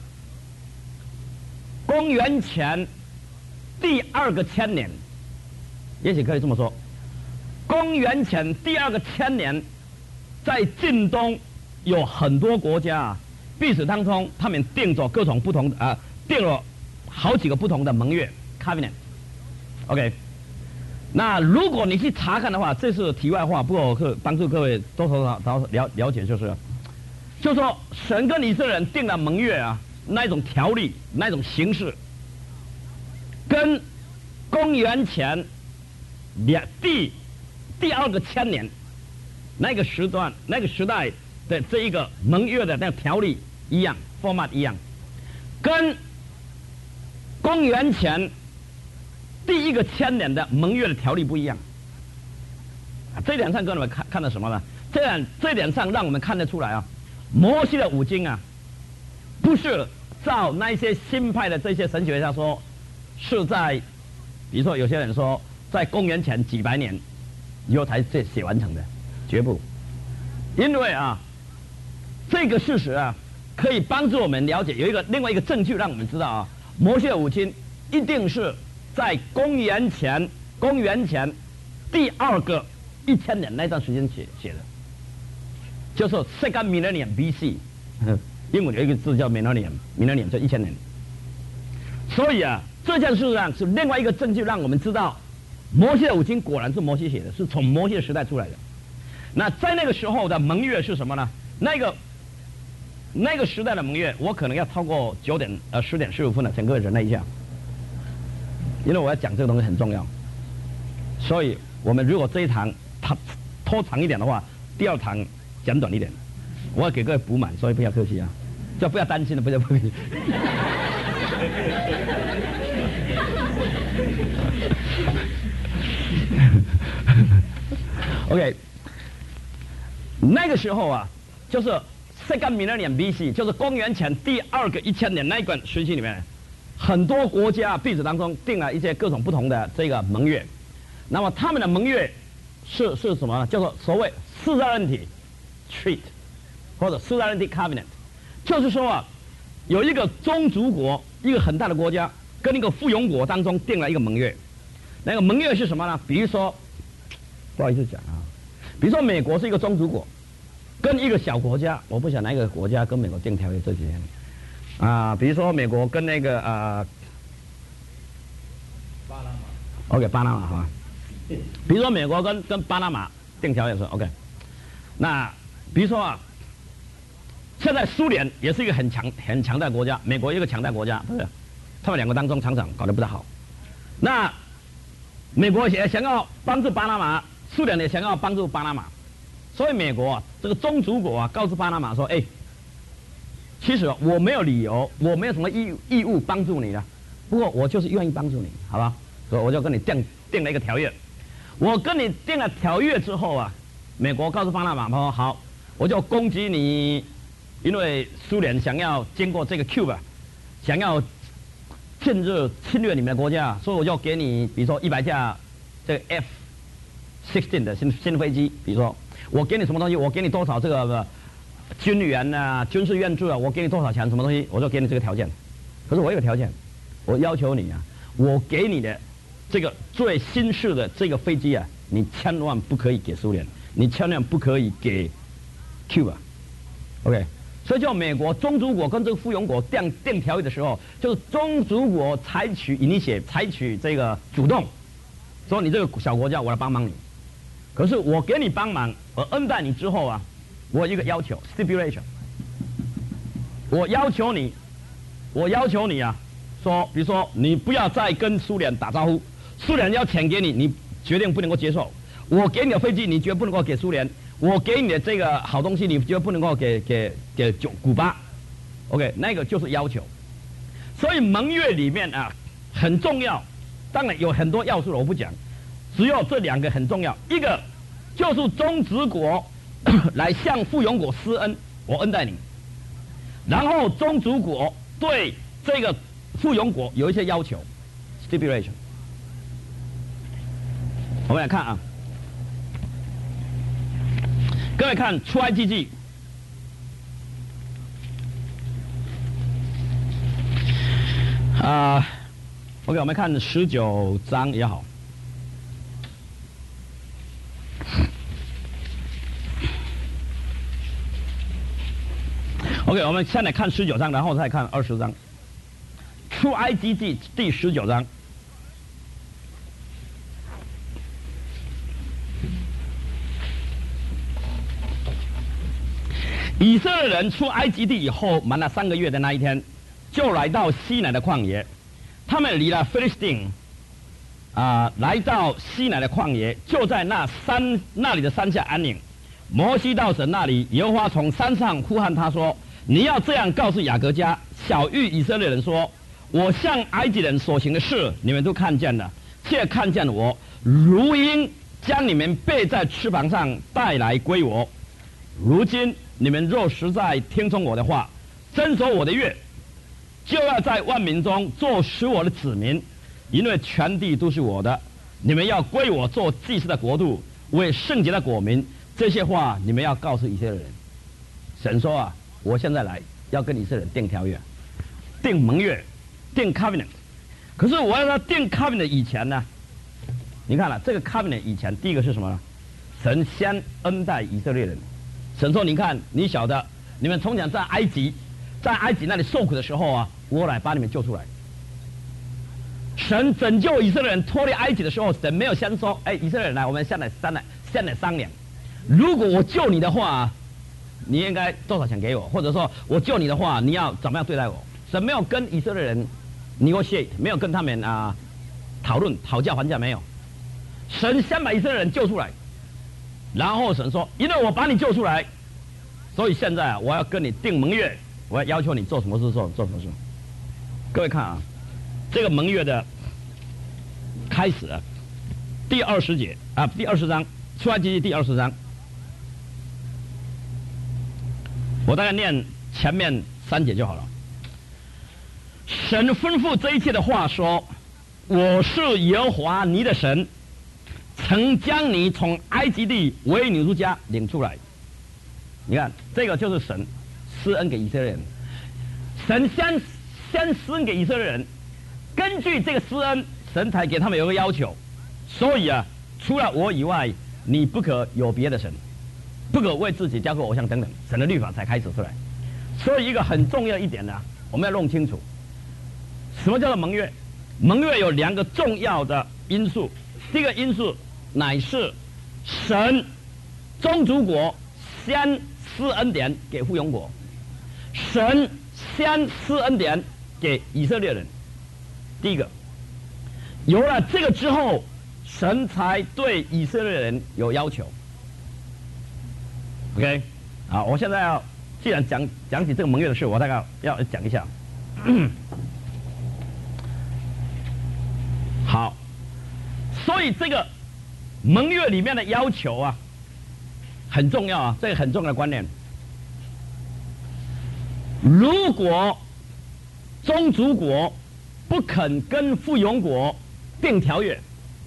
公元前第2个千年，也许可以这么说，公元前第2个千年，在近东有很多国家啊，彼此当中他们订着各种不同的订了好几个不同的盟约 covenant。OK， 那如果你去查看的话，这是题外话，不过我可帮助各位多少了解，就是说神跟以色列人订了盟约啊，那一种条例，那一种形式，跟公元前第2个千年那个时代的这一个盟约的那个条例一样 ，format 一样，跟公元前第1个千年的盟约的条例不一样。这点上跟我们看到什么呢？这点上让我们看得出来啊，摩西的五经啊，不是照那些新派的这些神学家说，是在，比如说有些人说在公元前几百年以后才写完成的，绝不，因为啊，这个事实啊，可以帮助我们了解有另外一个证据，让我们知道啊，摩西的五经一定是在公元前第2个1000年那段时间写的。就是 Second Millennium BC， 英文有一个字叫 Millennium 就1000年。所以啊，这件事上是另外一个证据，让我们知道摩西的五经果然是摩西写的，是从摩西的时代出来的。那在那个时候的盟约是什么呢？那个时代的盟约，我可能要超过10点15分了，请各位忍耐一下，因为我要讲这个东西很重要。所以我们如果这一堂拖长一点的话，第2堂讲短一点，我要给各位补满，所以不要客气啊，就不要担心了，不要客气。OK， 那个时候啊，就是 Second Millennium BC， 就是公元前第2个1000年那一段时期里面，很多国家彼此当中订了一些各种不同的这个盟约。那么他们的盟约是什么呢？叫做所谓 Suzerainty Treaty 或者 Suzerainty Covenant， 就是说啊，有一个宗主国，一个很大的国家跟一个附庸国当中订了一个盟约。那个盟约是什么呢？比如说，不好意思讲啊，比如说美国是一个宗主国，跟一个小国家，我不晓得哪一个国家跟美国订条约这几年啊，比如说美国跟那个巴拿马 ，OK， 巴拿马哈。比如说美国跟巴拿马订条约是 OK， 那比如说啊，现在苏联也是一个很强大的国家，美国一个强大国家，对不对？他们2个当中常常搞得不太好。那美国也想要帮助巴拿马，苏联也想要帮助巴拿马，所以美国这个宗主国告诉巴拿马说：“哎，其实我没有理由，我没有什么义务帮助你的，不过我就是愿意帮助你，好吧？所以我就跟你订了一个条约。我跟你订了条约之后啊，美国告诉巴拿马说：好，我就攻击你，因为苏联想要经过这个 Cuba， 想要侵略你们的国家，所以我就给你，比如说100架这个 F-16的新飞机，比如说我给你什么东西，我给你多少这个军援啊、军事援助啊，我给你多少钱，什么东西，我就给你这个条件。可是我有个条件，我要求你啊，我给你的这个最新式的这个飞机啊，你千万不可以给苏联，你千万不可以给 Cuba，OK。所以叫美国宗主国跟这个附庸国订条约的时候，就是宗主国采取这个主动， 说你这个小国家我来帮忙你，可是我给你帮忙，我恩待你之后啊，我有一个要求 stipulation， 我要求你啊，说比如说你不要再跟苏联打招呼，苏联要钱给你，你决定不能够接受。我给你的飞机，你绝对不能够给苏联；我给你的这个好东西，你绝对不能够给古巴。OK， 那个就是要求。所以盟约里面啊很重要，当然有很多要素了，我不讲，只有这两个很重要。一个就是中职国来向附庸国施恩，我恩待你；然后中职国对这个附庸国有一些要求 ，stipulation。我们来看啊。各位看出埃及记，OK， 我们看19章也好。OK， 我们先来看19章，然后再看20章。出埃及记第19章。以色列人出埃及地以后，满了3个月的那一天，就来到西乃的旷野。他们离了菲利士丁，来到西乃的旷野，就在那里的山下安营。摩西到神那里，耶和华从山上呼喊他说：“你要这样告诉雅各家，小谕以色列人说：我向埃及人所行的事，你们都看见了，却看见我如鹰将你们背在翅膀上带来归我。如今你们若实在听从我的话，遵守我的约，就要在万民中做使我的子民，因为全地都是我的。你们要归我做祭司的国度，为圣洁的国民。这些话你们要告诉以色列人。神说啊，我现在来要跟以色列人定条约，定盟约，定 covenant。可是我要他定 covenant 以前呢，你看了这个 covenant 以前，第一个是什么呢？神先恩待以色列人。神说：“你看，你晓得，你们从前在埃及那里受苦的时候啊，我来把你们救出来。神拯救以色列人脱离埃及的时候，神没有先说：‘哎，以色列人来，我们先来商量。如果我救你的话，你应该多少钱给我？或者说我救你的话，你要怎么样对待我？’神没有跟以色列人negotiate，没有跟他们讨论讨价还价，没有。神先把以色列人救出来。”然后神说：“因为我把你救出来，所以现在我要跟你定盟约，我要要求你做什么事做什么事。”各位看啊，这个盟约的开始第20节第20章，出埃及记第20章，我大概念前面3节就好了。神吩咐这一切的话说：“我是耶和华你的神。”曾将你从埃及地为女奴家领出来。你看，这个就是神施恩给以色列人。神先施恩给以色列人，根据这个施恩，神才给他们有个要求。所以啊，除了我以外，你不可有别的神，不可为自己雕刻偶像等等。神的律法才开始出来。所以一个很重要一点呢，我们要弄清楚，什么叫做盟约？盟约有2个重要的因素。第一个因素乃是神宗主国先施恩典给附庸国，神先施恩典给以色列人。第一个，有了这个之后，神才对以色列人有要求。OK， 我现在既然讲起这个盟约的事，我大概要讲一下。好，所以这个盟约里面的要求啊，很重要啊，这个很重要的观念。如果宗主国不肯跟附庸国订条约，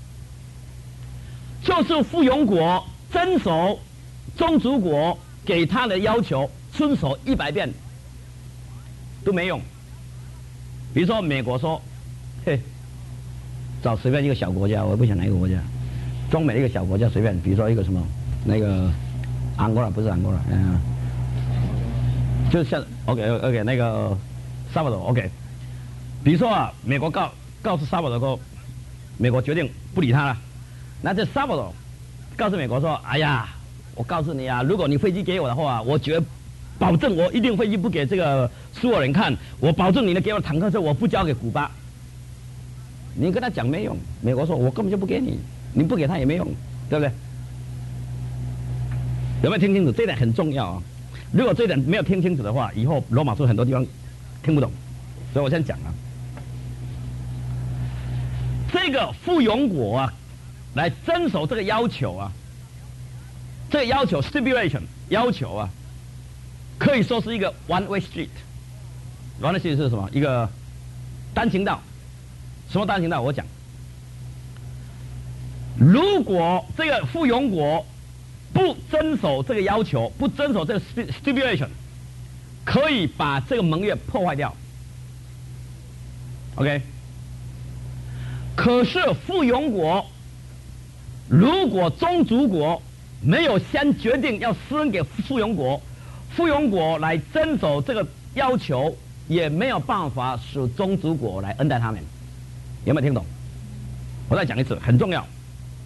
就是附庸国遵守宗主国给他的要求，遵守100遍都没用。比如说美国说：“嘿，找随便一个小国家，我不想哪一个国家，中美的一个小国家随便，比如说一个什么那个安哥拉，不是安哥拉，就是像 OK 那个萨巴多 OK， 比如说啊，美国告诉萨巴多说美国决定不理他了。那这萨博罗告诉美国说：“哎呀，我告诉你啊，如果你飞机给我的话，我保证我一定飞机不给这个苏俄人看，我保证你能给我坦克车，我不交给古巴。”你跟他讲没用，美国说：“我根本就不给你，你不给他也没用，对不对？”有没有听清楚？这点很重要啊！如果这点没有听清楚的话，以后罗马书很多地方听不懂，所以我先讲啊。这个附庸国啊，来遵守这个要求啊，这个要求 stipulation 要求啊，可以说是一个 one way street。one way street 是什么？一个单行道。什么单行道？我讲，如果这个附庸国不遵守这个要求，不遵守这个 stipulation， 可以把这个盟约破坏掉。OK。可是附庸国如果宗主国没有先决定要施恩给附庸国，附庸国来遵守这个要求，也没有办法使宗主国来恩待他们。有没有听懂？我再讲一次，很重要。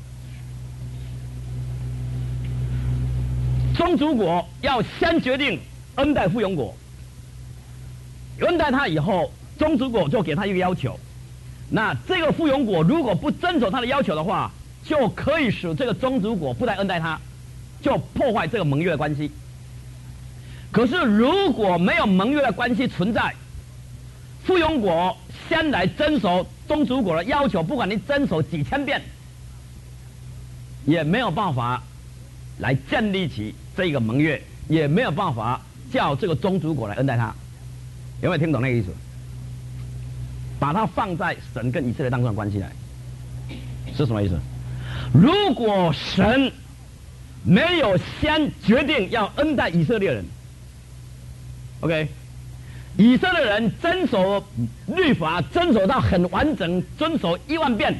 宗主国要先决定恩待附庸国，恩待他以后，宗主国就给他一个要求。那这个附庸国如果不遵守他的要求的话，就可以使这个宗主国不再恩待他，就破坏这个盟约的关系。可是如果没有盟约的关系存在，附庸国先来遵守宗主国的要求，不管你遵守几千遍，也没有办法来建立起这个盟约，也没有办法叫这个宗主国来恩待他。有没有听懂那个意思？把它放在神跟以色列当中的关系来，是什么意思？如果神没有先决定要恩待以色列人 ，OK， 以色列人遵守律法，遵守到很完整，遵守10000遍，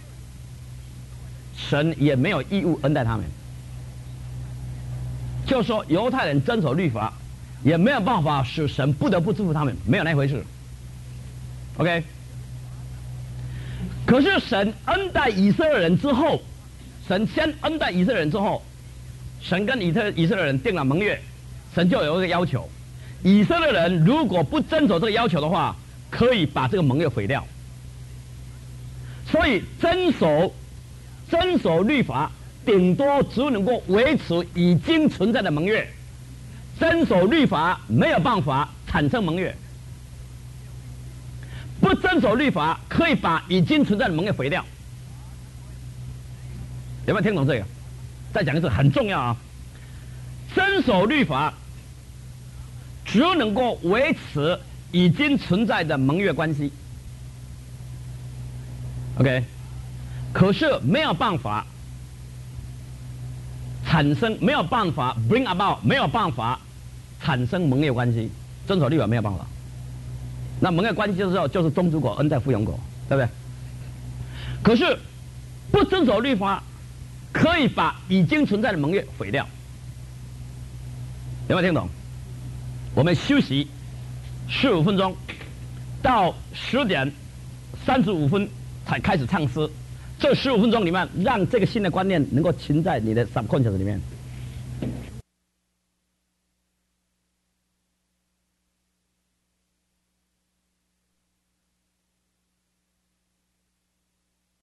神也没有义务恩待他们。就说犹太人遵守律法，也没有办法使神不得不祝福他们，没有那回事。OK， 可是神恩待以色列人之后，神先恩待以色列人之后，神跟以色列人定了盟约，神就有一个要求，以色列人如果不遵守这个要求的话，可以把这个盟约毁掉。所以遵守律法，顶多只能够维持已经存在的盟约，遵守律法没有办法产生盟约。不遵守律法，可以把已经存在的盟约毁掉。有没有听懂这个？再讲一次，很重要啊！遵守律法只能够维持已经存在的盟约关系 ，OK？ 可是没有办法产生，没有办法 bring about， 没有办法产生盟约关系。遵守律法没有办法。那盟约关系就是宗主国恩待附庸国，对不对？可是不遵守律法，可以把已经存在的盟约毁掉。有没有听懂？我们休息15分钟，到10:35才开始唱诗。这15分钟里面，让这个新的观念能够存在你的 subconscious 里面。